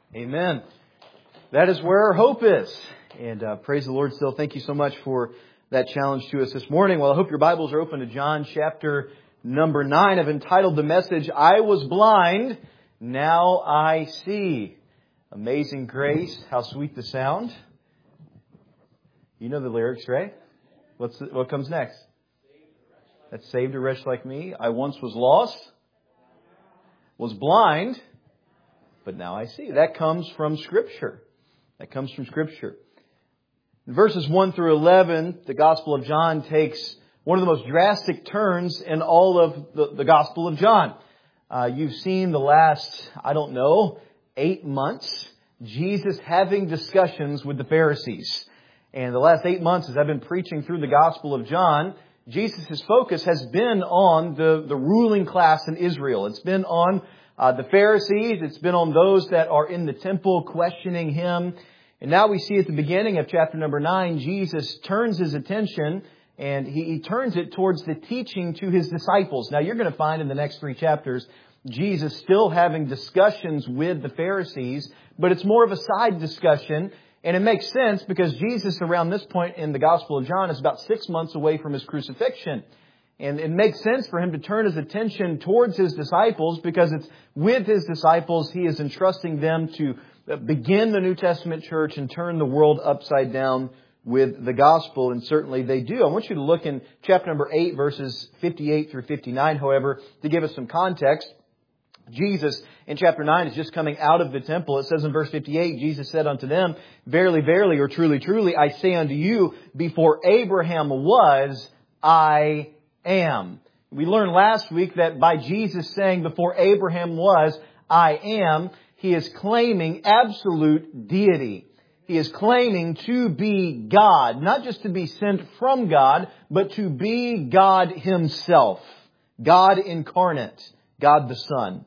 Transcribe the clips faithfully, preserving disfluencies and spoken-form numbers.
Amen. That is where our hope is. And uh, praise the Lord still. Thank you so much for that challenge to us this morning. Well, I hope your Bibles are open to John chapter number nine. I've entitled the message, I was blind, now I see. Amazing grace. How sweet the sound. You know the lyrics, right? What's the, what comes next? That saved a wretch like me. I once was lost, was blind, but now I see. That comes from Scripture. That comes from Scripture. In verses one through eleven, the Gospel of John takes one of the most drastic turns in all of the, the Gospel of John. Uh, you've seen the last, I don't know, eight months, Jesus having discussions with the Pharisees. And the last eight months, as I've been preaching through the Gospel of John, Jesus' focus has been on the, the ruling class in Israel. It's been on uh, the Pharisees. It's been on those that are in the temple questioning Him. And now we see at the beginning of chapter number nine, Jesus turns His attention and he, he turns it towards the teaching to His disciples. Now you're going to find in the next three chapters, Jesus still having discussions with the Pharisees, but it's more of a side discussion. And it makes sense because Jesus, around this point in the Gospel of John, is about six months away from His crucifixion. And it makes sense for Him to turn His attention towards His disciples because it's with His disciples He is entrusting them to begin the New Testament church and turn the world upside down with the Gospel. And certainly they do. I want you to look in chapter number eight, verses fifty-eight through fifty-nine, however, to give us some context. Jesus, in chapter nine, is just coming out of the temple. It says in verse fifty-eight, Jesus said unto them, Verily, verily, or truly, truly, I say unto you, before Abraham was, I am. We learned last week that by Jesus saying, before Abraham was, I am, He is claiming absolute deity. He is claiming to be God, not just to be sent from God, but to be God Himself, God incarnate, God the Son.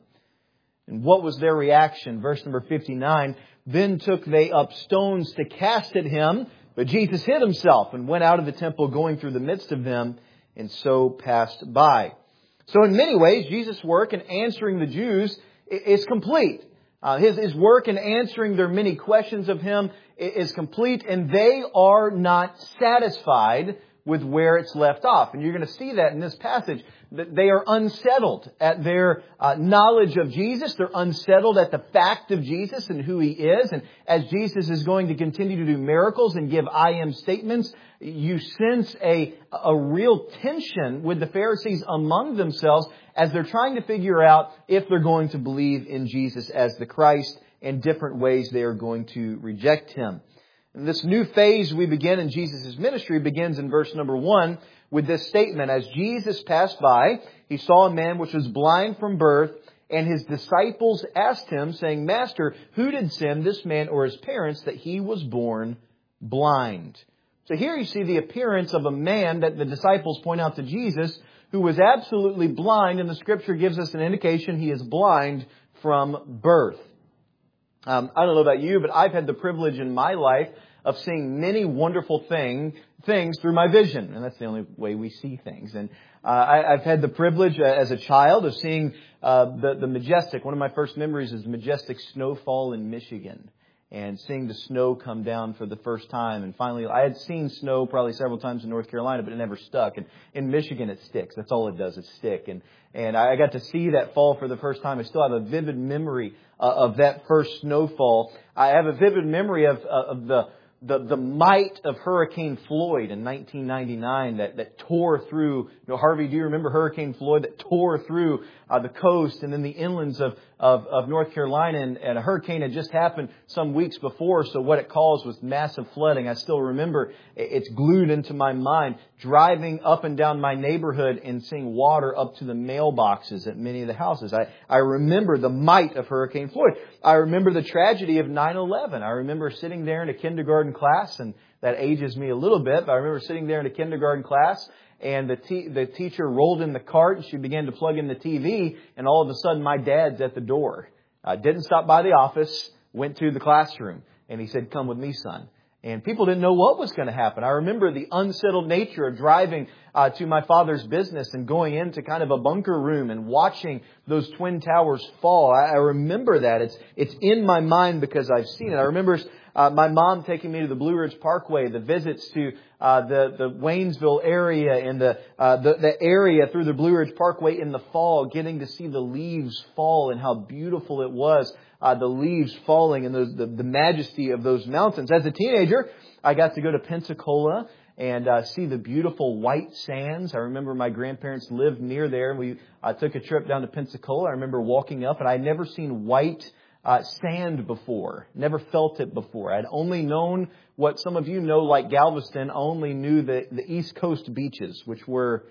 And what was their reaction? Verse number fifty-nine, Then took they up stones to cast at Him, but Jesus hid Himself and went out of the temple going through the midst of them, and so passed by. So in many ways, Jesus' work in answering the Jews is complete. Uh, his, his work in answering their many questions of Him is complete, and they are not satisfied with where it's left off. And you're going to see that in this passage, that they are unsettled at their uh, knowledge of Jesus. They're unsettled at the fact of Jesus and who He is. And as Jesus is going to continue to do miracles and give I am statements, you sense a, a real tension with the Pharisees among themselves as they're trying to figure out if they're going to believe in Jesus as the Christ, and different ways they are going to reject Him. And this new phase we begin in Jesus' ministry begins in verse number one with this statement. As Jesus passed by, He saw a man which was blind from birth, and His disciples asked Him, saying, Master, who did sin, this man or his parents, that he was born blind? So here you see the appearance of a man that the disciples point out to Jesus who was absolutely blind, and the Scripture gives us an indication he is blind from birth. Um, I don't know about you, but I've had the privilege in my life of seeing many wonderful thing, things through my vision. And that's the only way we see things. And uh, I, I've had the privilege uh, as a child of seeing uh, the, the majestic, one of my first memories is majestic snowfall in Michigan. And seeing the snow come down for the first time. And finally, I had seen snow probably several times in North Carolina, but it never stuck. And in Michigan, it sticks. That's all it does, it stick. And and I got to see that fall for the first time. I still have a vivid memory uh, of that first snowfall. I have a vivid memory of, uh, of the, the the might of Hurricane Floyd in nineteen ninety-nine that, that tore through. You know, Harvey, do you remember Hurricane Floyd that tore through uh, the coast and then the inlands of, of, of North Carolina? And, and a hurricane had just happened some weeks before, so what it caused was massive flooding. I still remember, it's glued into my mind, driving up and down my neighborhood and seeing water up to the mailboxes at many of the houses. I, I remember the might of Hurricane Floyd. I remember the tragedy of nine eleven. I remember sitting there in a kindergarten class, and that ages me a little bit, but I remember sitting there in a kindergarten class, and the te- the teacher rolled in the cart, and she began to plug in the T V, and all of a sudden my dad's at the door. Uh, didn't stop by the office, went to the classroom, and he said, "Come with me, son." And people didn't know what was going to happen. I remember the unsettled nature of driving uh, to my father's business and going into kind of a bunker room and watching those Twin Towers fall. I, I remember that. It's it's in my mind because I've seen it. I remember uh, my mom taking me to the Blue Ridge Parkway, the visits to uh, the the Waynesville area and the, uh, the the area through the Blue Ridge Parkway in the fall, getting to see the leaves fall and how beautiful it was. Uh, the leaves falling and those, the, the majesty of those mountains. As a teenager, I got to go to Pensacola and uh, see the beautiful white sands. I remember my grandparents lived near there, and we uh, took a trip down to Pensacola. I remember walking up, and I'd never seen white uh, sand before. Never felt it before. I'd only known what some of you know, like Galveston, only knew the, the East Coast beaches, which were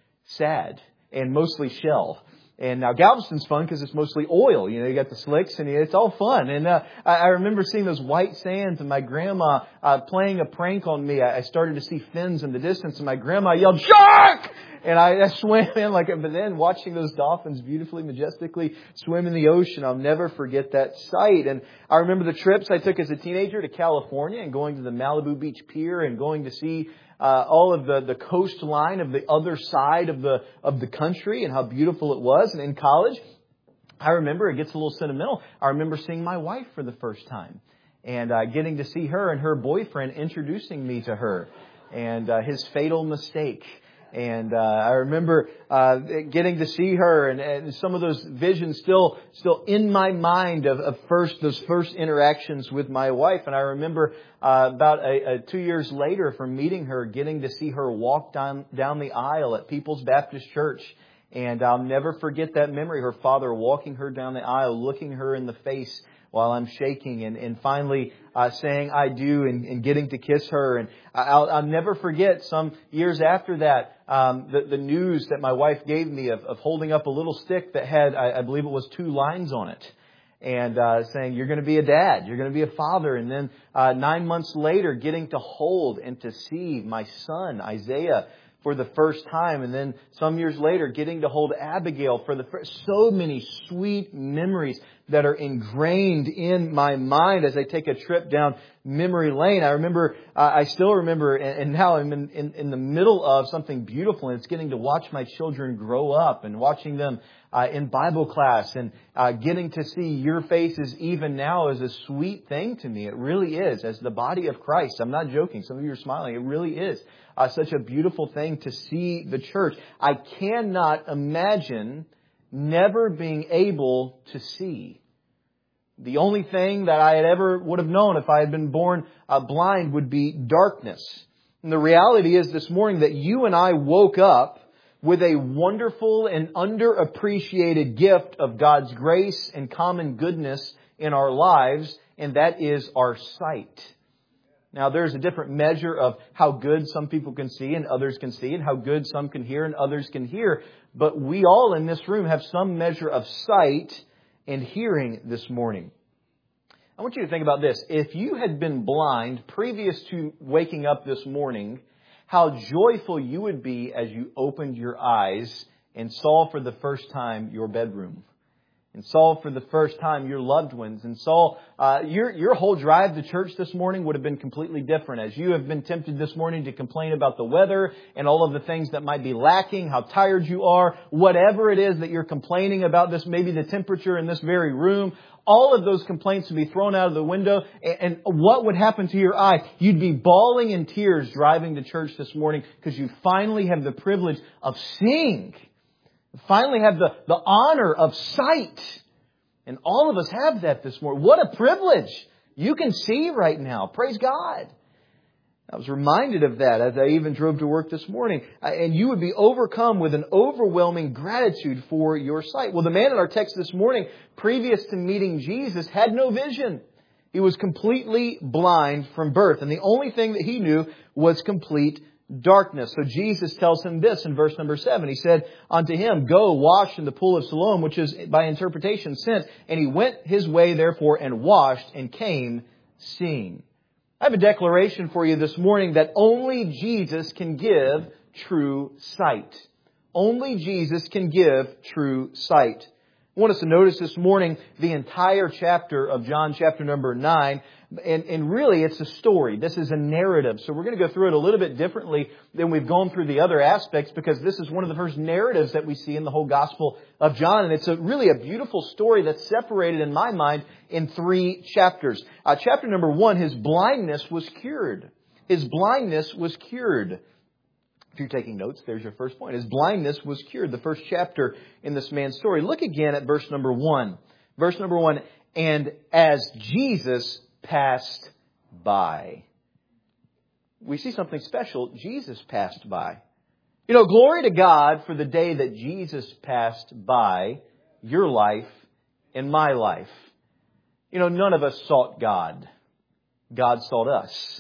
sad and mostly shell. And now Galveston's fun because it's mostly oil. You know, you got the slicks and it's all fun. And uh, I, I remember seeing those white sands and my grandma uh, playing a prank on me. I, I started to see fins in the distance and my grandma yelled, "Shark!" And I, I swam in like, but then watching those dolphins beautifully, majestically swim in the ocean, I'll never forget that sight. And I remember the trips I took as a teenager to California and going to the Malibu Beach Pier and going to see Uh, all of the, the coastline of the other side of the of the country and how beautiful it was. And in college, I remember, it gets a little sentimental, I remember seeing my wife for the first time and uh, getting to see her and her boyfriend introducing me to her and uh, his fatal mistake. And uh, I remember uh, getting to see her and, and some of those visions still still in my mind of, of first those first interactions with my wife. And I remember uh, about a, a two years later from meeting her, getting to see her walk down down the aisle at People's Baptist Church. And I'll never forget that memory. Her father walking her down the aisle, looking her in the face while I'm shaking and, and finally uh, saying I do and, and getting to kiss her. And I'll, I'll never forget some years after that, um, the, the news that my wife gave me of, of holding up a little stick that had, I, I believe it was two lines on it. And uh, saying, "You're going to be a dad. You're going to be a father." And then uh, nine months later, getting to hold and to see my son, Isaiah, for the first time. And then some years later, getting to hold Abigail for the first. So many sweet memories that are ingrained in my mind as I take a trip down memory lane. I remember, uh, I still remember, and, and now I'm in, in, in the middle of something beautiful, and it's getting to watch my children grow up and watching them uh, in Bible class and uh, getting to see your faces even now is a sweet thing to me. It really is. As the body of Christ, I'm not joking. Some of you are smiling. It really is uh, such a beautiful thing to see the church. I cannot imagine never being able to see. The only thing that I had ever would have known if I had been born uh, blind would be darkness. And the reality is this morning that you and I woke up with a wonderful and underappreciated gift of God's grace and common goodness in our lives, and that is our sight. Now, there's a different measure of how good some people can see and others can see, and how good some can hear and others can hear. But we all in this room have some measure of sight and hearing this morning. I want you to think about this. If you had been blind previous to waking up this morning, how joyful you would be as you opened your eyes and saw for the first time your bedroom, and saw for the first time your loved ones, and saw uh, your your whole drive to church this morning would have been completely different. As you have been tempted this morning to complain about the weather and all of the things that might be lacking, how tired you are, whatever it is that you're complaining about, this maybe the temperature in this very room, all of those complaints would be thrown out of the window. And what would happen to your eye? You'd be bawling in tears driving to church this morning because you finally have the privilege of seeing. Finally have the, the honor of sight. And all of us have that this morning. What a privilege. You can see right now. Praise God. I was reminded of that as I even drove to work this morning. And you would be overcome with an overwhelming gratitude for your sight. Well, the man in our text this morning, previous to meeting Jesus, had no vision. He was completely blind from birth. And the only thing that he knew was complete darkness. So Jesus tells him this in verse number seven. He said unto him, "Go wash in the pool of Siloam," which is by interpretation sent. And he went his way therefore and washed and came seeing. I have a declaration for you this morning that only Jesus can give true sight. Only Jesus can give true sight. I want us to notice this morning the entire chapter of John chapter number nine. And, and really, it's a story. This is a narrative. So we're going to go through it a little bit differently than we've gone through the other aspects, because this is one of the first narratives that we see in the whole Gospel of John. And it's a, really a beautiful story that's separated, in my mind, in three chapters. Uh, chapter number one, his blindness was cured. His blindness was cured. If you're taking notes, there's your first point. His blindness was cured. The first chapter in this man's story. Look again at verse number one. Verse number one, and as Jesus passed by. We see something special. Jesus passed by. You know, glory to God for the day that Jesus passed by your life and my life. You know, none of us sought God. God sought us.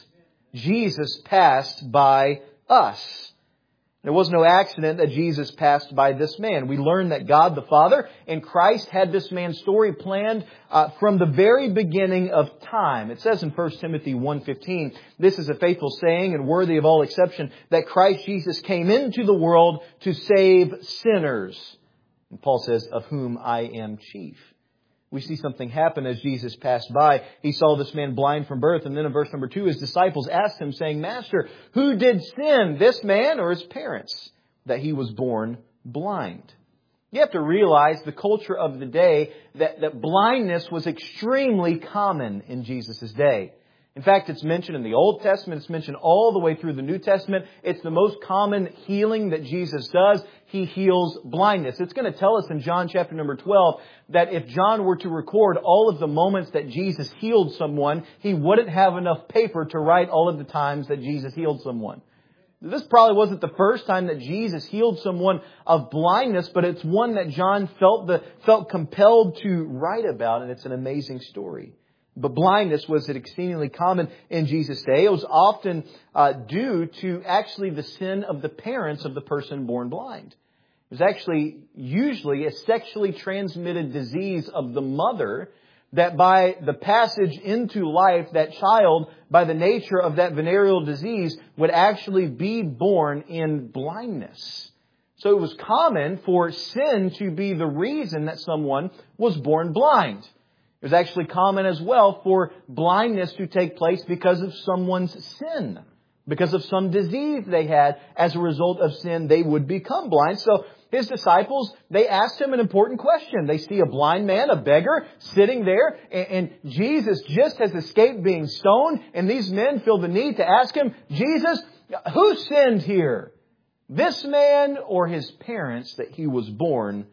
Jesus passed by us. It was no accident that Jesus passed by this man. We learn that God the Father and Christ had this man's story planned uh, from the very beginning of time. It says in First Timothy one fifteen, this is a faithful saying and worthy of all exception, that Christ Jesus came into the world to save sinners. And Paul says, of whom I am chief. We see something happen as Jesus passed by. He saw this man blind from birth. And then in verse number two, his disciples asked him, saying, Master, who did sin, this man or his parents, that he was born blind? You have to realize the culture of the day, that, that blindness was extremely common in Jesus' day. In fact, it's mentioned in the Old Testament. It's mentioned all the way through the New Testament. It's the most common healing that Jesus does. He heals blindness. It's going to tell us in John chapter number twelve that if John were to record all of the moments that Jesus healed someone, he wouldn't have enough paper to write all of the times that Jesus healed someone. This probably wasn't the first time that Jesus healed someone of blindness, but it's one that John felt the, felt compelled to write about, and it's an amazing story. But blindness was exceedingly common in Jesus' day. It was often uh, due to actually the sin of the parents of the person born blind. It was actually usually a sexually transmitted disease of the mother, that by the passage into life, that child, by the nature of that venereal disease, would actually be born in blindness. So it was common for sin to be the reason that someone was born blind. It was actually common as well for blindness to take place because of someone's sin. Because of some disease they had. As a result of sin, they would become blind. So his disciples, they asked him an important question. They see a blind man, a beggar, sitting there, and Jesus just has escaped being stoned. And these men feel the need to ask him, Jesus, who sinned here? This man or his parents, that he was born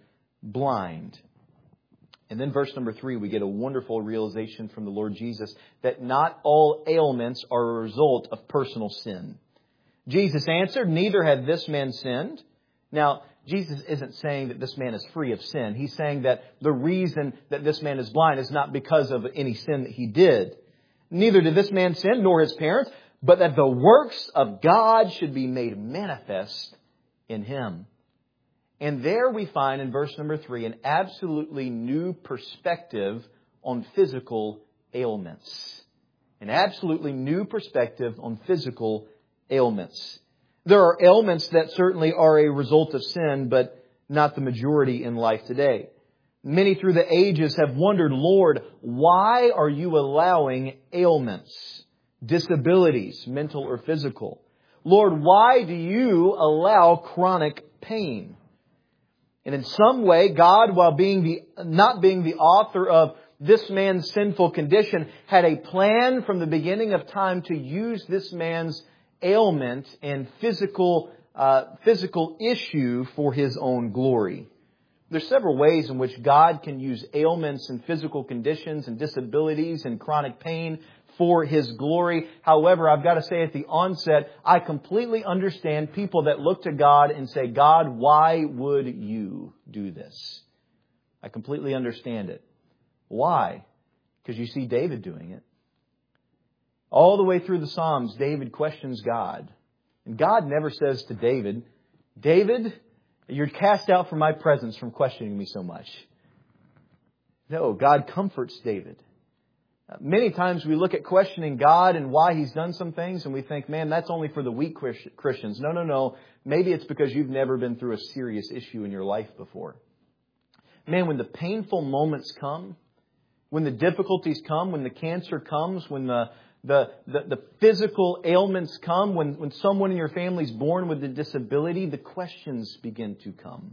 blind? And then verse number three, we get a wonderful realization from the Lord Jesus that not all ailments are a result of personal sin. Jesus answered, neither had this man sinned. Now, Jesus isn't saying that this man is free of sin. He's saying that the reason that this man is blind is not because of any sin that he did. Neither did this man sin, nor his parents, but that the works of God should be made manifest in him. And there we find in verse number three an absolutely new perspective on physical ailments. An absolutely new perspective on physical ailments. There are ailments that certainly are a result of sin, but not the majority in life today. Many through the ages have wondered, Lord, why are you allowing ailments, disabilities, mental or physical? Lord, why do you allow chronic pain? And in some way, God, while being the, not being the author of this man's sinful condition, had a plan from the beginning of time to use this man's ailment and physical, uh, physical issue for His own glory. There's several ways in which God can use ailments and physical conditions and disabilities and chronic pain for His glory. However, I've got to say at the onset, I completely understand people that look to God and say, God, why would you do this? I completely understand it. Why? Because you see David doing it. All the way through the Psalms, David questions God. And God never says to David, David, you're cast out from my presence from questioning me so much. No, God comforts David. Many times we look at questioning God and why He's done some things and we think, man, that's only for the weak Christians. No, no, no. Maybe it's because you've never been through a serious issue in your life before. man, when the painful moments come, when the difficulties come, when the cancer comes, when the the, the, the physical ailments come, when, when someone in your family is born with a disability, the questions begin to come.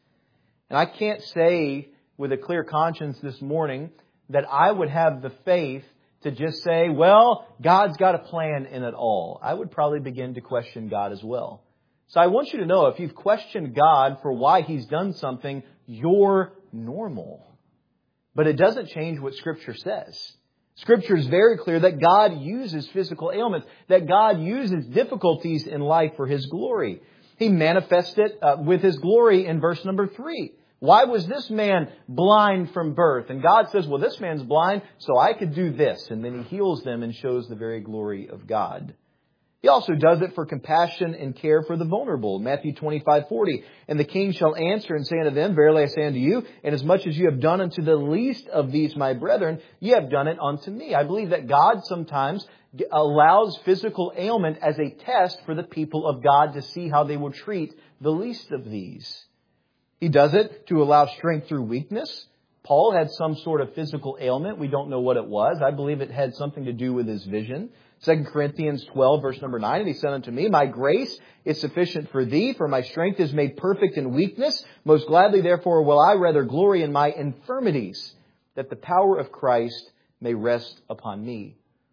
And I can't say with a clear conscience this morning that I would have the faith to just say, well, God's got a plan in it all. I would probably begin to question God as well. So I want you to know, if you've questioned God for why He's done something, you're normal. But it doesn't change what Scripture says. Scripture is very clear that God uses physical ailments, that God uses difficulties in life for His glory. He manifests it uh, with His glory in verse number three. Why was this man blind from birth? And God says, well, this man's blind, so I could do this. And then He heals them and shows the very glory of God. He also does it for compassion and care for the vulnerable. Matthew twenty-five forty. And the king shall answer and say unto them, verily I say unto you, inasmuch as you have done unto the least of these my brethren, ye have done it unto me. I believe that God sometimes allows physical ailment as a test for the people of God to see how they will treat the least of these. He does it to allow strength through weakness. Paul had some sort of physical ailment. We don't know what it was. I believe it had something to do with his vision. Second Corinthians twelve, verse number nine, and he said unto me, my grace is sufficient for thee, for my strength is made perfect in weakness. Most gladly, therefore, will I rather glory in my infirmities, that the power of Christ may rest upon me.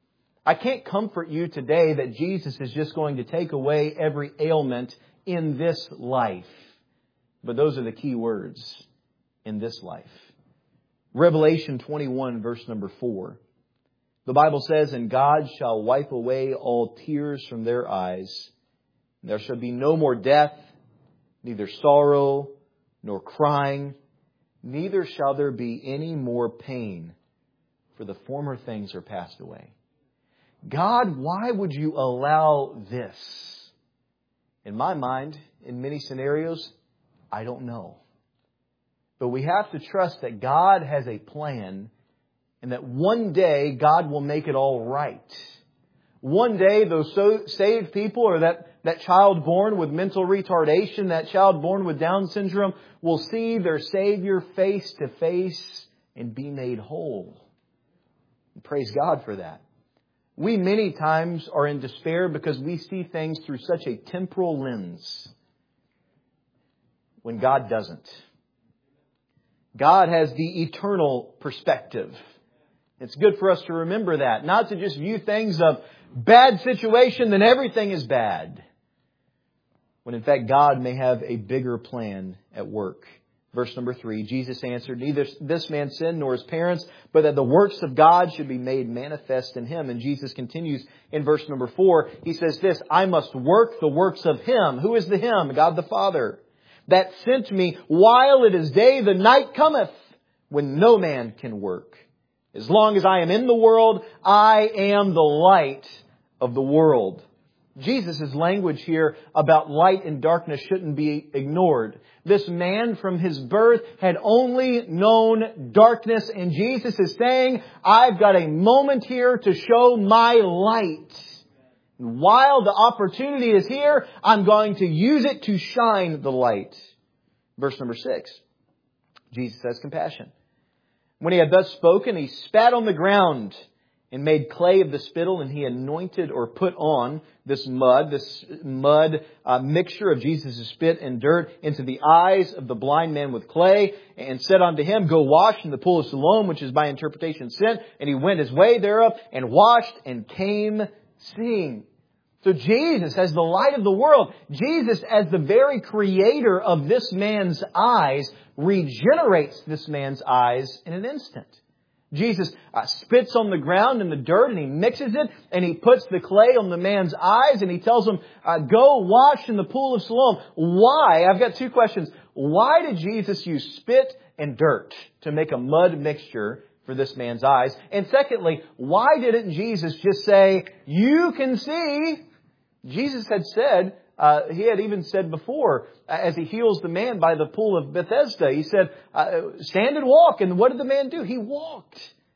I can't comfort you today that Jesus is just going to take away every ailment in this life. But those are the key words, in this life. Revelation twenty-one, verse number four. The Bible says, and God shall wipe away all tears from their eyes. There shall be no more death, neither sorrow, nor crying, neither shall there be any more pain, for the former things are passed away. God, why would you allow this? In my mind, in many scenarios, I don't know. But we have to trust that God has a plan and that one day God will make it all right. One day those so saved people, or that, that child born with mental retardation, that child born with Down syndrome, will see their Savior face to face and be made whole. And praise God for that. We many times are in despair because we see things through such a temporal lens, when God doesn't. God has the eternal perspective. It's good for us to remember that. Not to just view things of bad situation, then everything is bad. When in fact God may have a bigger plan at work. Verse number three, Jesus answered, neither this man sinned nor his parents, but that the works of God should be made manifest in him. And Jesus continues in verse number four. He says this, I must work the works of Him. Who is the Him? God the Father. That sent me while it is day, the night cometh when no man can work. As long as I am in the world, I am the light of the world. Jesus' language here about light and darkness shouldn't be ignored. This man from his birth had only known darkness, and Jesus is saying, I've got a moment here to show my light. And while the opportunity is here, I'm going to use it to shine the light. Verse number six, Jesus has compassion. When he had thus spoken, he spat on the ground and made clay of the spittle, and he anointed or put on this mud, this mud uh, mixture of Jesus' spit and dirt into the eyes of the blind man with clay, and said unto him, go wash in the pool of Siloam, which is by interpretation sent. And he went his way thereof and washed and came seeing. So Jesus, as the light of the world, Jesus, as the very creator of this man's eyes, regenerates this man's eyes in an instant. Jesus uh, spits on the ground in the dirt, and he mixes it, and he puts the clay on the man's eyes, and he tells him, uh, go wash in the pool of Siloam. Why? I've got two questions. Why did Jesus use spit and dirt to make a mud mixture for this man's eyes? And secondly, why didn't Jesus just say, you can see? Jesus had said, uh, he had even said before, as he heals the man by the pool of Bethesda, he said, uh, stand and walk. And what did the man do? He walked.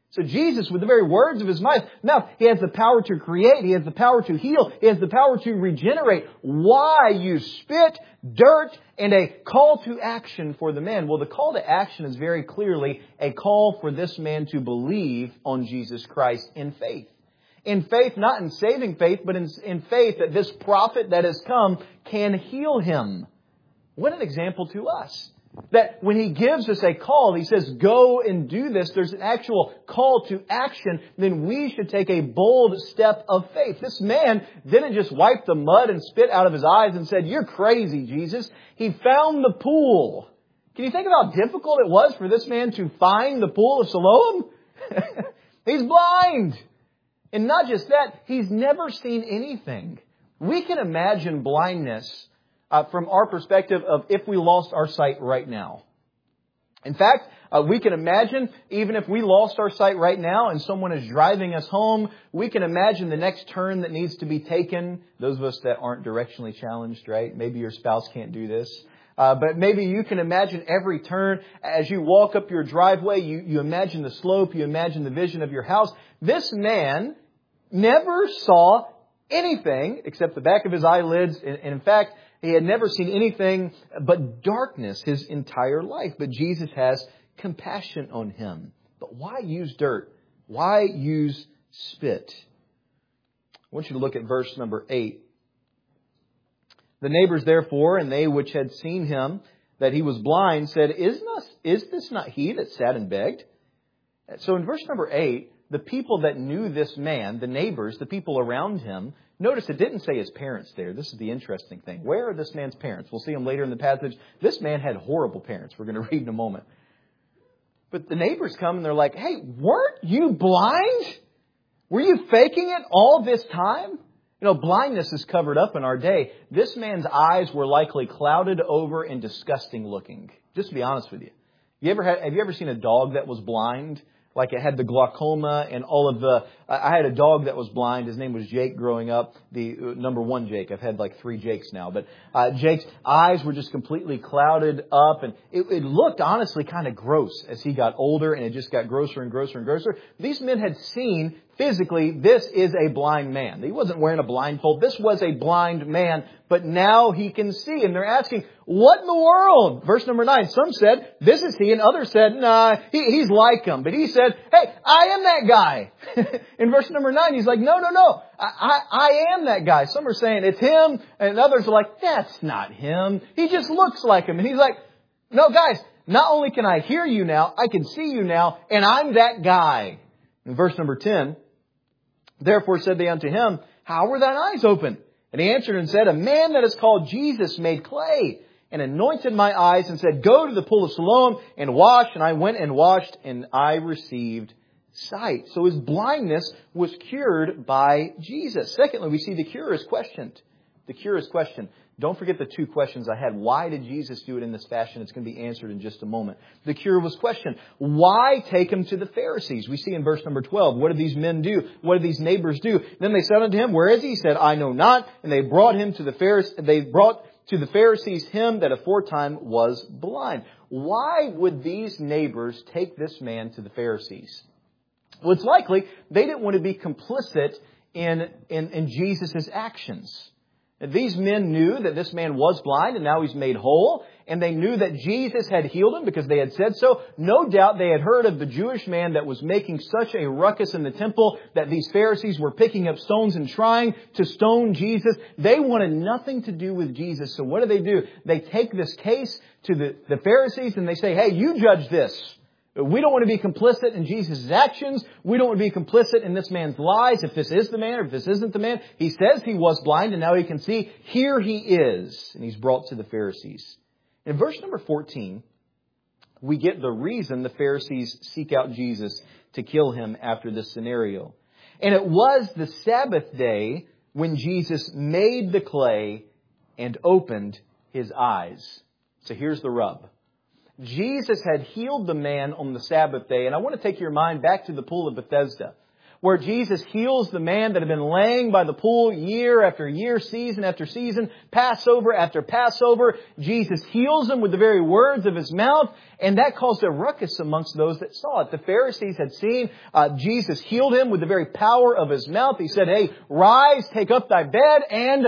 So Jesus, with the very words of His mouth, He has the power to create. He has the power to heal. He has the power to regenerate. Why use spit, dirt, and a call to action for the man? Well, the call to action is very clearly a call for this man to believe on Jesus Christ in faith. In faith, not in saving faith, but in, in faith that this prophet that has come can heal him. What an example to us. That when He gives us a call, He says, go and do this. There's an actual call to action. Then we should take a bold step of faith. This man didn't just wipe the mud and spit out of his eyes and said, you're crazy, Jesus. He found the pool. Can you think of how difficult it was for this man to find the pool of Siloam? He's blind. And not just that, he's never seen anything. We can imagine blindness Uh, from our perspective of if we lost our sight right now. In fact, uh, we can imagine, even if we lost our sight right now and someone is driving us home, we can imagine the next turn that needs to be taken. Those of us that aren't directionally challenged, right? Maybe your spouse can't do this. Uh, but maybe you can imagine every turn as you walk up your driveway, you, you imagine the slope, you imagine the vision of your house. This man never saw anything except the back of his eyelids. And, and in fact, he had never seen anything but darkness his entire life. But Jesus has compassion on him. But why use dirt? Why use spit? I want you to look at verse number eight. The neighbors therefore, and they which had seen him, that he was blind, said, Is not, is this not he that sat and begged? So in verse number eight, the people that knew this man, the neighbors, the people around him, notice it didn't say his parents there. This is the interesting thing. Where are this man's parents? We'll see them later in the passage. This man had horrible parents. We're going to read in a moment. But the neighbors come and they're like, hey, weren't you blind? Were you faking it all this time? You know, blindness is covered up in our day. This man's eyes were likely clouded over and disgusting looking. Just to be honest with you. You ever had, have you ever seen a dog that was blind? Like it had the glaucoma and all of the... I had a dog that was blind. His name was Jake growing up. The uh, number one Jake. I've had like three Jakes now. But uh, Jake's eyes were just completely clouded up. And it, it looked honestly kind of gross as he got older. And it just got grosser and grosser and grosser. These men had seen physically, this is a blind man. He wasn't wearing a blindfold. This was a blind man. But now he can see. And they're asking, what in the world? Verse number nine. Some said, this is he. And others said, nah, he, he's like him. But he said, hey, I am that guy. In verse number nine, he's like, no, no, no. I, I, I am that guy. Some are saying it's him. And others are like, that's not him. He just looks like him. And he's like, no, guys, not only can I hear you now, I can see you now. And I'm that guy. In verse number ten, therefore said they unto him, how were thine eyes open? And he answered and said, a man that is called Jesus made clay and anointed my eyes and said, go to the pool of Siloam and wash. And I went and washed and I received sight. So his blindness was cured by Jesus. Secondly, we see the cure is questioned. The cure is questioned. Don't forget the two questions I had. Why did Jesus do it in this fashion? It's going to be answered in just a moment. The cure was questioned. Why take him to the Pharisees? We see in verse number twelve. What did these men do? What did these neighbors do? Then they said unto him, where is he? He said, I know not. And they brought him to the Pharisees. They brought to the Pharisees him that aforetime was blind. Why would these neighbors take this man to the Pharisees? Well, it's likely they didn't want to be complicit in, in, in Jesus' actions. These men knew that this man was blind and now he's made whole. And they knew that Jesus had healed him because they had said so. No doubt they had heard of the Jewish man that was making such a ruckus in the temple that these Pharisees were picking up stones and trying to stone Jesus. They wanted nothing to do with Jesus. So what do they do? They take this case to the, the Pharisees and they say, hey, you judge this. We don't want to be complicit in Jesus' actions. We don't want to be complicit in this man's lies. If this is the man or if this isn't the man, he says he was blind and now he can see. Here he is. And he's brought to the Pharisees. In verse number fourteen, we get the reason the Pharisees seek out Jesus to kill him after this scenario. And it was the Sabbath day when Jesus made the clay and opened his eyes. So here's the rub. Jesus had healed the man on the Sabbath day. And I want to take your mind back to the pool of Bethesda. where Jesus heals the man that had been laying by the pool year after year, season after season, Passover after Passover. Jesus heals him with the very words of His mouth, and that caused a ruckus amongst those that saw it. The Pharisees had seen uh, Jesus healed him with the very power of His mouth. He said, hey, rise, take up thy bed, and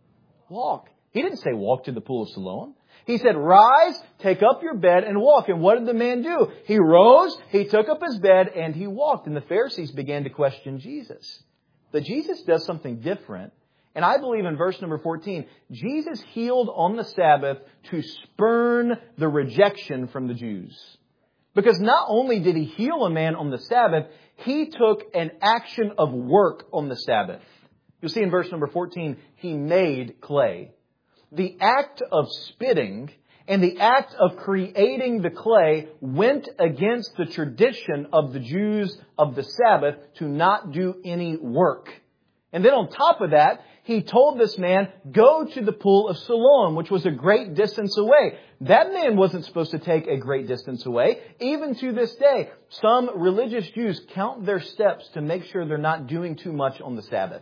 walk. He didn't say walk to the pool of Siloam. He said, rise, take up your bed, and walk. And what did the man do? He rose, he took up his bed, and he walked. And the Pharisees began to question Jesus. But Jesus does something different. And I believe in verse number fourteen, Jesus healed on the Sabbath to spurn the rejection from the Jews. Because not only did He heal a man on the Sabbath, He took an action of work on the Sabbath. You'll see in verse number fourteen, He made clay. The act of spitting and the act of creating the clay went against the tradition of the Jews of the Sabbath to not do any work. And then on top of that, He told this man, go to the pool of Siloam, which was a great distance away. That man wasn't supposed to take a great distance away. Even to this day, some religious Jews count their steps to make sure they're not doing too much on the Sabbath.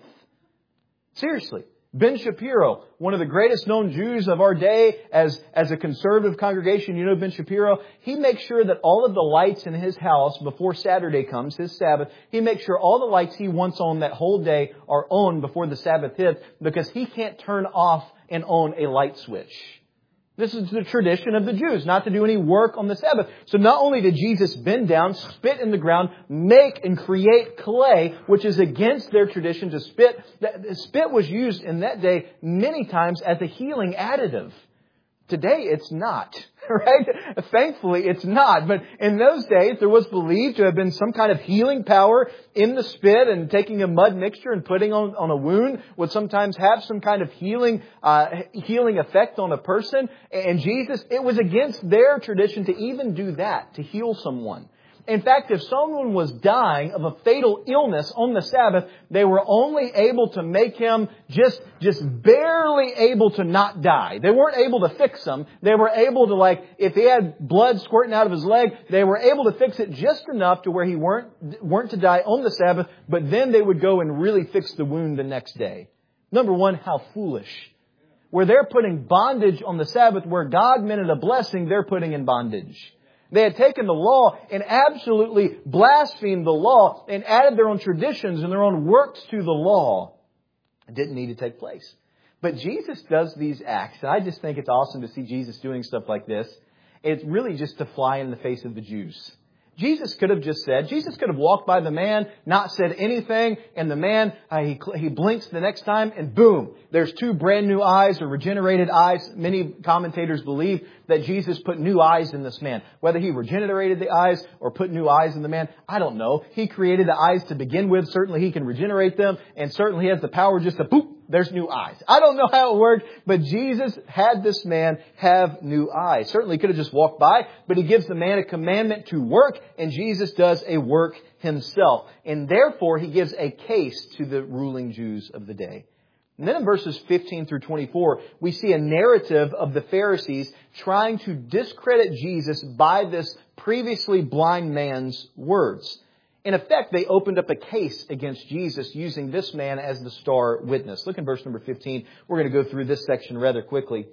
Seriously. Ben Shapiro, one of the greatest known Jews of our day as, as a conservative congregation, you know Ben Shapiro, he makes sure that all of the lights in his house before Saturday comes, his Sabbath, he makes sure all the lights he wants on that whole day are on before the Sabbath hits because he can't turn off and on a light switch. This is the tradition of the Jews, not to do any work on the Sabbath. So not only did Jesus bend down, spit in the ground, make and create clay, which is against their tradition to spit. Spit was used in that day many times as a healing additive. Today, it's not, right? Thankfully, it's not. But in those days, there was believed to have been some kind of healing power in the spit, and taking a mud mixture and putting on, on a wound would sometimes have some kind of healing, uh, healing effect on a person. And Jesus, it was against their tradition to even do that, to heal someone. In fact, if someone was dying of a fatal illness on the Sabbath, they were only able to make him just, just barely able to not die. They weren't able to fix him. They were able to, like, if he had blood squirting out of his leg, they were able to fix it just enough to where he weren't, weren't to die on the Sabbath, but then they would go and really fix the wound the next day. Number one, how foolish. Where they're putting bondage on the Sabbath, where God meant it a blessing, they're putting in bondage. They had taken the law and absolutely blasphemed the law and added their own traditions and their own works to the law. It didn't need to take place. But Jesus does these acts. And I just think it's awesome to see Jesus doing stuff like this. It's really just to fly in the face of the Jews. Jesus could have just said, Jesus could have walked by the man, not said anything, and the man, uh, he, he blinks the next time, and boom, there's two brand new eyes or regenerated eyes. Many commentators believe that Jesus put new eyes in this man. Whether He regenerated the eyes or put new eyes in the man, I don't know. He created the eyes to begin with. Certainly He can regenerate them, and certainly He has the power just to boop, there's new eyes. I don't know how it worked, but Jesus had this man have new eyes. Certainly He could have just walked by, but He gives the man a commandment to work, and Jesus does a work Himself. And therefore, He gives a case to the ruling Jews of the day. And then in verses fifteen through twenty-four, we see a narrative of the Pharisees trying to discredit Jesus by this previously blind man's words. In effect, they opened up a case against Jesus using this man as the star witness. Look in verse number fifteen. We're going to go through this section rather quickly.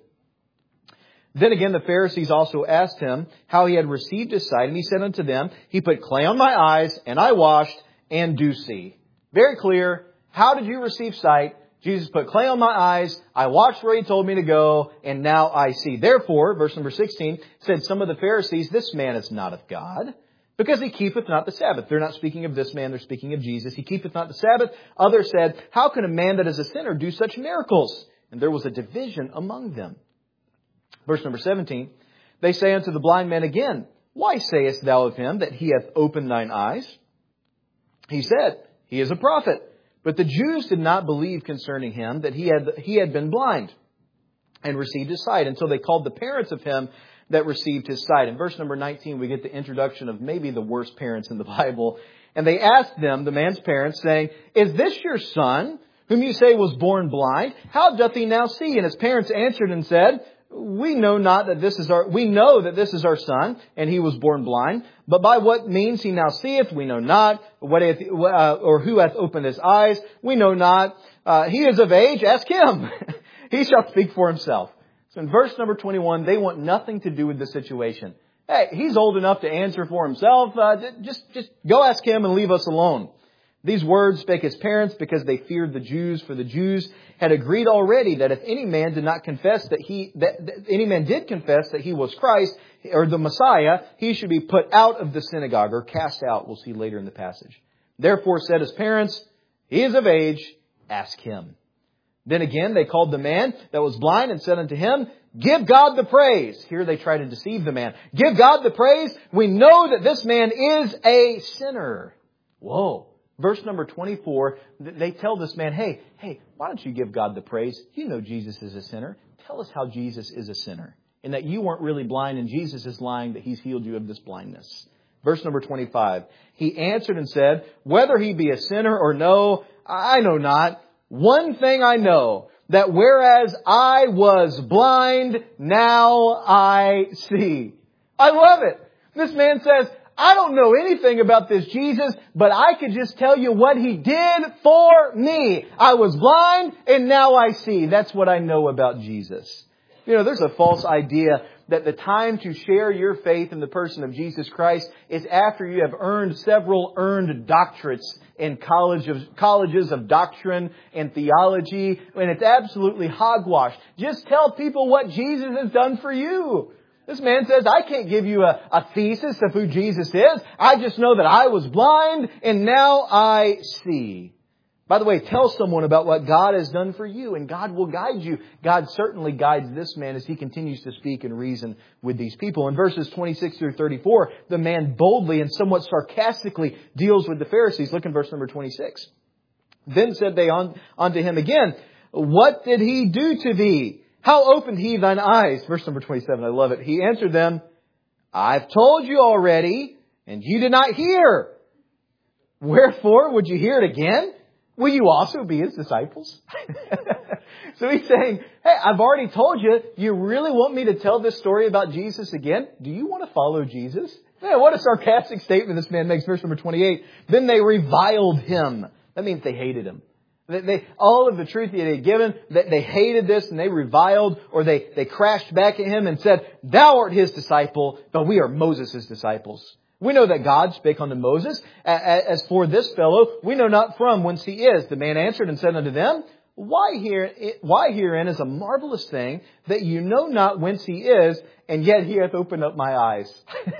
Then again, the Pharisees also asked Him how He had received His sight. And He said unto them, He put clay on my eyes, and I washed, and do see. Very clear. How did you receive sight? Jesus put clay on my eyes, I watched where He told me to go, and now I see. Therefore, verse number sixteen, said some of the Pharisees, this man is not of God, because he keepeth not the Sabbath. They're not speaking of this man, they're speaking of Jesus. He keepeth not the Sabbath. Others said, how can a man that is a sinner do such miracles? And there was a division among them. Verse number seventeen, they say unto the blind man again, why sayest thou of him that he hath opened thine eyes? He said, he is a prophet. But the Jews did not believe concerning him that he had, he had been blind and received his sight, until they called the parents of him that received his sight. In verse number nineteen, we get the introduction of maybe the worst parents in the Bible. And they asked them, the man's parents, saying, is this your son, whom you say was born blind? How doth he now see? And his parents answered and said, We know not that this is our, we know that this is our son, and he was born blind. But by what means he now seeth, we know not. What hath, uh, or who hath opened his eyes, we know not. Uh, he is of age, ask him. He shall speak for himself. So in verse number twenty-one, they want nothing to do with the situation. Hey, he's old enough to answer for himself. Uh, just, just go ask him and leave us alone. These words spake his parents because they feared the Jews, for the Jews had agreed already that if any man did not confess that he, that, that any man did confess that he was Christ or the Messiah, he should be put out of the synagogue or cast out. We'll see later in the passage. Therefore said his parents, he is of age, ask him. Then again they called the man that was blind and said unto him, give God the praise. Here they try to deceive the man. Give God the praise. We know that this man is a sinner. Whoa. Verse number twenty-four, they tell this man, hey, hey, why don't you give God the praise? You know Jesus is a sinner. Tell us how Jesus is a sinner. And that you weren't really blind and Jesus is lying that he's healed you of this blindness. Verse number twenty-five, he answered and said, whether he be a sinner or no, I know not. One thing I know, that whereas I was blind, now I see. I love it. This man says, I don't know anything about this Jesus, but I could just tell you what he did for me. I was blind and now I see. That's what I know about Jesus. You know, there's a false idea that the time to share your faith in the person of Jesus Christ is after you have earned several earned doctorates in college of, colleges of doctrine and theology. And it's absolutely hogwash. Just tell people what Jesus has done for you. This man says, I can't give you a, a thesis of who Jesus is. I just know that I was blind and now I see. By the way, tell someone about what God has done for you and God will guide you. God certainly guides this man as he continues to speak and reason with these people. In verses twenty-six through thirty-four, the man boldly and somewhat sarcastically deals with the Pharisees. Look in verse number twenty-six. Then said they on, unto him again, what did he do to thee? How opened he thine eyes? Verse number twenty-seven, I love it. He answered them, I've told you already, and you did not hear. Wherefore would you hear it again? Will you also be his disciples? So he's saying, hey, I've already told you, you really want me to tell this story about Jesus again? Do you want to follow Jesus? Man, what a sarcastic statement this man makes. Verse number twenty-eight. Then they reviled him. That means they hated him. They, they, all of the truth that he had given, they, they hated this and they reviled, or they, they crashed back at him and said, thou art his disciple, but we are Moses' disciples. We know that God spake unto Moses. As for this fellow, we know not from whence he is. The man answered and said unto them, Why here, why herein is a marvelous thing that you know not whence he is, and yet he hath opened up my eyes.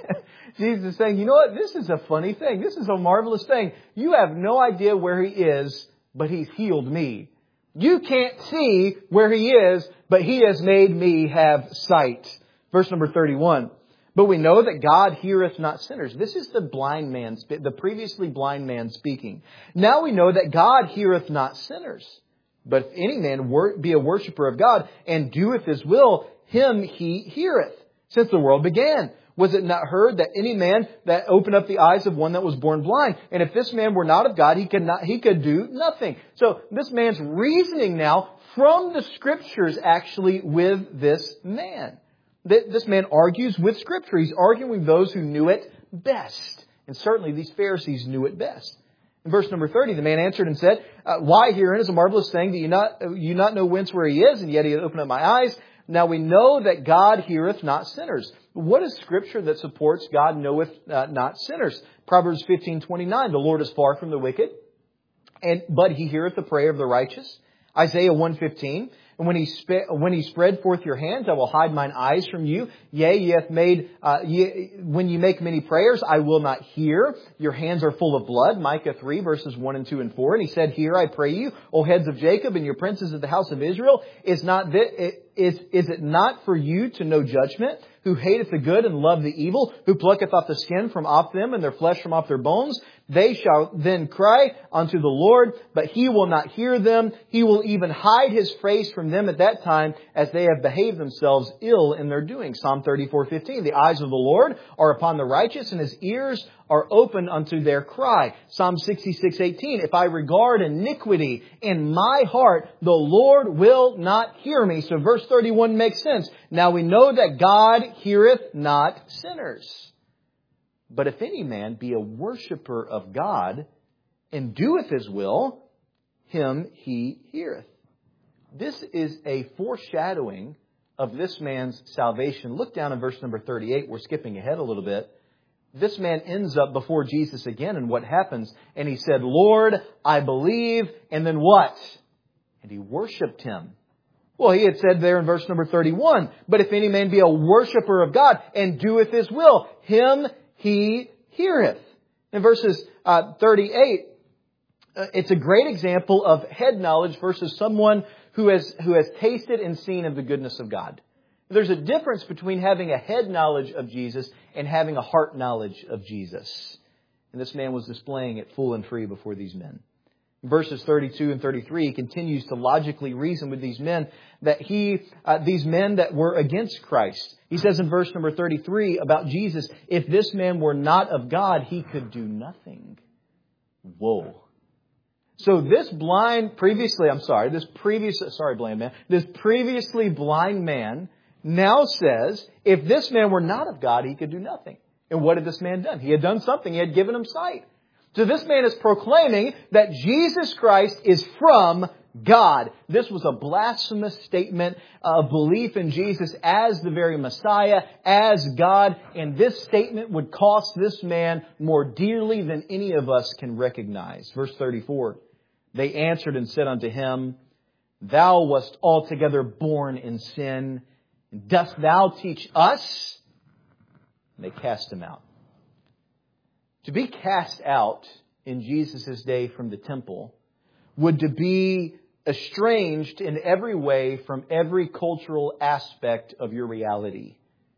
Jesus is saying, you know what? This is a funny thing. This is a marvelous thing. You have no idea where he is, but he's healed me. You can't see where he is, but he has made me have sight. Verse number thirty-one. But we know that God heareth not sinners. This is the blind man, the previously blind man speaking. Now we know that God heareth not sinners. But if any man be a worshipper of God and doeth his will, him he heareth. Since the world began, was it not heard that any man that opened up the eyes of one that was born blind? And if this man were not of God, he could not, he could do nothing. So this man's reasoning now from the Scriptures actually with this man. This man argues with Scripture. He's arguing with those who knew it best. And certainly these Pharisees knew it best. In verse number thirty, the man answered and said, uh, Why herein is a marvelous thing that you not, you not know whence where he is, and yet he hath opened up my eyes. Now we know that God heareth not sinners. What is Scripture that supports God knoweth uh, not sinners? Proverbs fifteen twenty-nine, the Lord is far from the wicked, and but he heareth the prayer of the righteous. Isaiah one fifteen, and when he, spe- when he spread forth your hands, I will hide mine eyes from you. Yea, ye hath made, uh, ye, when you make many prayers, I will not hear. Your hands are full of blood. Micah three, verses one and two and four. And he said, Hear, I pray you, O heads of Jacob, and your princes of the house of Israel. Is not this, is, is it not for you to know judgment? Who hateth the good and love the evil, who plucketh off the skin from off them and their flesh from off their bones? They shall then cry unto the Lord, but He will not hear them. He will even hide His face from them at that time, as they have behaved themselves ill in their doing. Psalm thirty-four fifteen. The eyes of the Lord are upon the righteous, and His ears are open unto their cry. Psalm sixty-six eighteen. If I regard iniquity in my heart, the Lord will not hear me. So verse thirty-one makes sense. Now we know that God heareth not sinners. But if any man be a worshipper of God, and doeth His will, him He heareth. This is a foreshadowing of this man's salvation. Look down in verse number thirty-eight. We're skipping ahead a little bit. This man ends up before Jesus again, and what happens? And he said, Lord, I believe. And then what? And he worshipped Him. Well, he had said there in verse number thirty-one, but if any man be a worshipper of God, and doeth His will, him He heareth. In verses uh, thirty-eight, uh, it's a great example of head knowledge versus someone who has who has tasted and seen of the goodness of God. There's a difference between having a head knowledge of Jesus and having a heart knowledge of Jesus. And this man was displaying it full and free before these men. In verses thirty-two and thirty-three, he continues to logically reason with these men that he, uh, these men that were against Christ. He says in verse number thirty-three about Jesus, if this man were not of God, he could do nothing. Whoa. So this blind, previously, I'm sorry, this previous, sorry, blind man, this previously blind man now says, if this man were not of God, he could do nothing. And what had this man done? He had done something. He had given him sight. So this man is proclaiming that Jesus Christ is from God. This was a blasphemous statement of belief in Jesus as the very Messiah, as God. And this statement would cost this man more dearly than any of us can recognize. Verse thirty-four, they answered and said unto him, Thou wast altogether born in sin. Dost thou teach us? And they cast him out. To be cast out in Jesus' day from the temple would to be estranged in every way from every cultural aspect of your reality.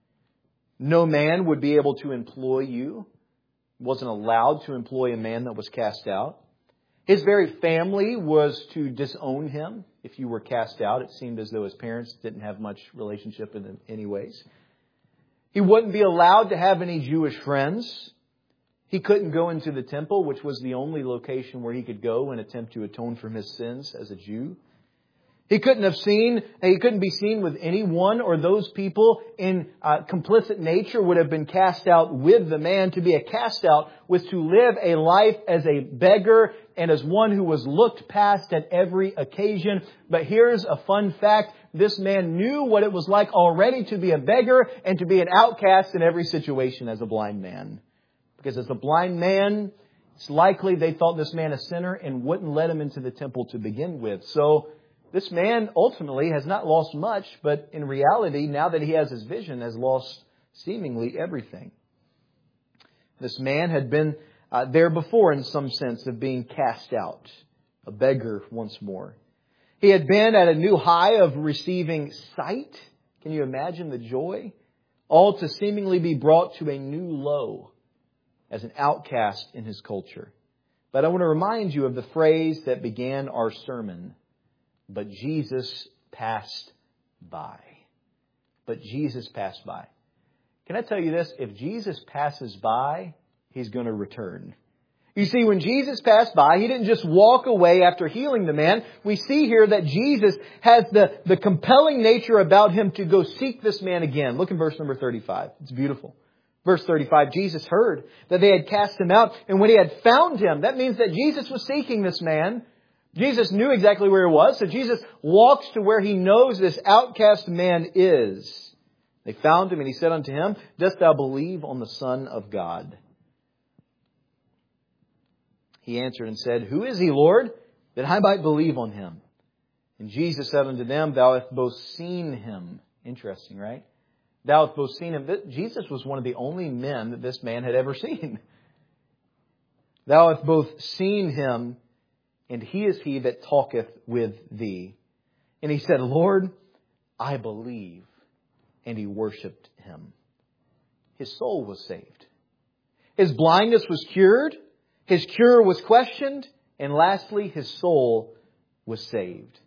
No man would be able to employ you. Wasn't allowed to employ a man that was cast out. His very family was to disown him if you were cast out. It seemed as though his parents didn't have much relationship in any ways. He wouldn't be allowed to have any Jewish friends. He couldn't go into the temple, which was the only location where he could go and attempt to atone for his sins as a Jew. He couldn't have seen, he couldn't be seen with anyone, or those people in uh, complicit nature would have been cast out with the man. To be a cast out was to live a life as a beggar and as one who was looked past at every occasion. But here's a fun fact. This man knew what it was like already to be a beggar and to be an outcast in every situation as a blind man. Because as a blind man, it's likely they thought this man a sinner and wouldn't let him into the temple to begin with. So this man ultimately has not lost much, but in reality, now that he has his vision, has lost seemingly everything. This man had been uh, there before in some sense of being cast out, a beggar once more. He had been at a new high of receiving sight. Can you imagine the joy? All to seemingly be brought to a new low as an outcast in his culture. But I want to remind you of the phrase that began our sermon. But Jesus passed by. But Jesus passed by. Can I tell you this? If Jesus passes by, He's going to return. You see, when Jesus passed by, He didn't just walk away after healing the man. We see here that Jesus has the, the compelling nature about Him to go seek this man again. Look in verse number thirty-five. It's beautiful. Verse thirty-five, Jesus heard that they had cast him out. And when He had found him, that means that Jesus was seeking this man. Jesus knew exactly where he was. So Jesus walks to where He knows this outcast man is. They found him and He said unto him, Dost thou believe on the Son of God? He answered and said, Who is He, Lord, that I might believe on Him? And Jesus said unto them, Thou hast both seen Him. Interesting, right? Thou hast both seen Him. Jesus was one of the only men that this man had ever seen. Thou hast both seen Him, and He is He that talketh with thee. And he said, Lord, I believe. And he worshipped Him. His soul was saved. His blindness was cured. His cure was questioned. And lastly, his soul was saved.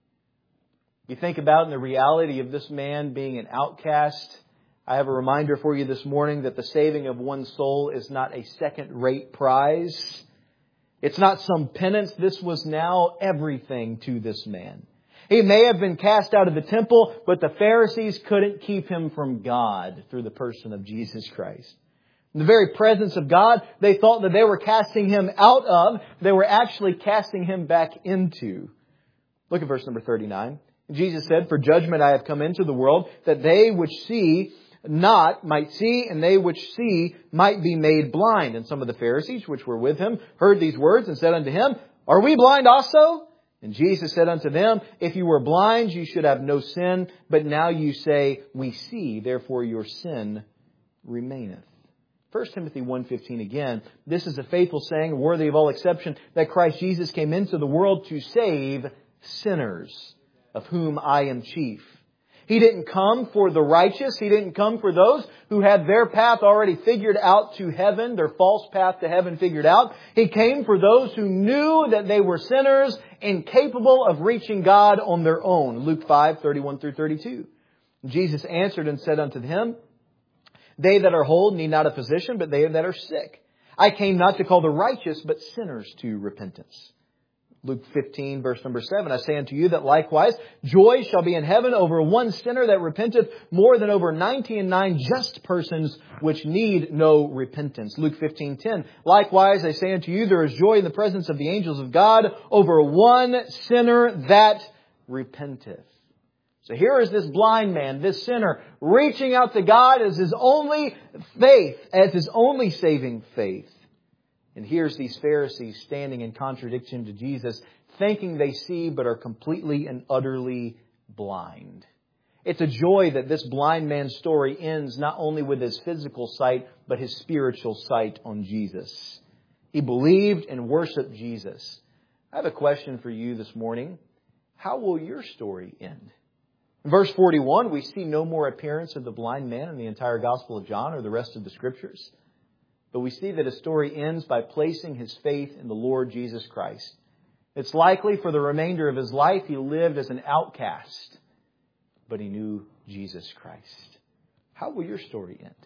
You think about the reality of this man being an outcast. I have a reminder for you this morning that the saving of one's soul is not a second-rate prize. It's not some penance. This was now everything to this man. He may have been cast out of the temple, but the Pharisees couldn't keep him from God through the person of Jesus Christ. In the very presence of God, they thought that they were casting him out of. They were actually casting him back into. Look at verse number thirty-nine. Jesus said, "For judgment I have come into the world, that they which see not might see, and they which see might be made blind." And some of the Pharisees which were with him heard these words and said unto him, "Are we blind also?" And Jesus said unto them, "If you were blind, you should have no sin. But now you say, We see, therefore your sin remaineth." First Timothy one fifteen again. This is a faithful saying, worthy of all exception, that Christ Jesus came into the world to save sinners, of whom I am chief. He didn't come for the righteous. He didn't come for those who had their path already figured out to heaven, their false path to heaven figured out. He came for those who knew that they were sinners, incapable of reaching God on their own. Luke five thirty-one through thirty-two. Jesus answered and said unto him, "They that are whole need not a physician, but they that are sick. I came not to call the righteous, but sinners to repentance." Luke fifteen, verse number seven, "I say unto you that likewise joy shall be in heaven over one sinner that repenteth more than over ninety and nine just persons which need no repentance." Luke fifteen ten, "Likewise I say unto you, there is joy in the presence of the angels of God over one sinner that repenteth." So here is this blind man, this sinner, reaching out to God as his only faith, as his only saving faith. And here's these Pharisees standing in contradiction to Jesus, thinking they see but are completely and utterly blind. It's a joy that this blind man's story ends not only with his physical sight, but his spiritual sight on Jesus. He believed and worshiped Jesus. I have a question for you this morning. How will your story end? In verse forty-one, we see no more appearance of the blind man in the entire Gospel of John or the rest of the Scriptures. But we see that his story ends by placing his faith in the Lord Jesus Christ. It's likely for the remainder of his life he lived as an outcast, but he knew Jesus Christ. How will your story end?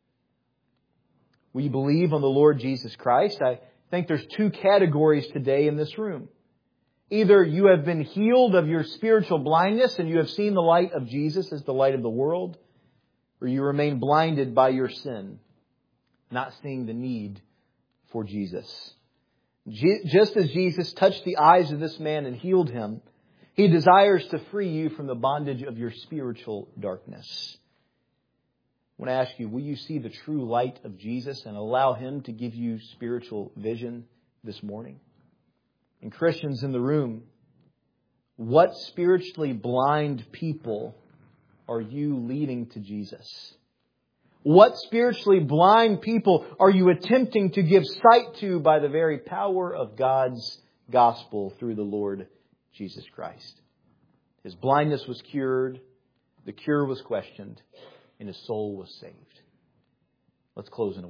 Will you believe on the Lord Jesus Christ? I think there's two categories today in this room. Either you have been healed of your spiritual blindness and you have seen the light of Jesus as the light of the world, or you remain blinded by your sin, not seeing the need for Jesus. Just as Jesus touched the eyes of this man and healed him, He desires to free you from the bondage of your spiritual darkness. I want to ask you, will you see the true light of Jesus and allow Him to give you spiritual vision this morning? And Christians in the room, what spiritually blind people are you leading to Jesus? What spiritually blind people are you attempting to give sight to by the very power of God's gospel through the Lord Jesus Christ? His blindness was cured, the cure was questioned, and his soul was saved. Let's close in a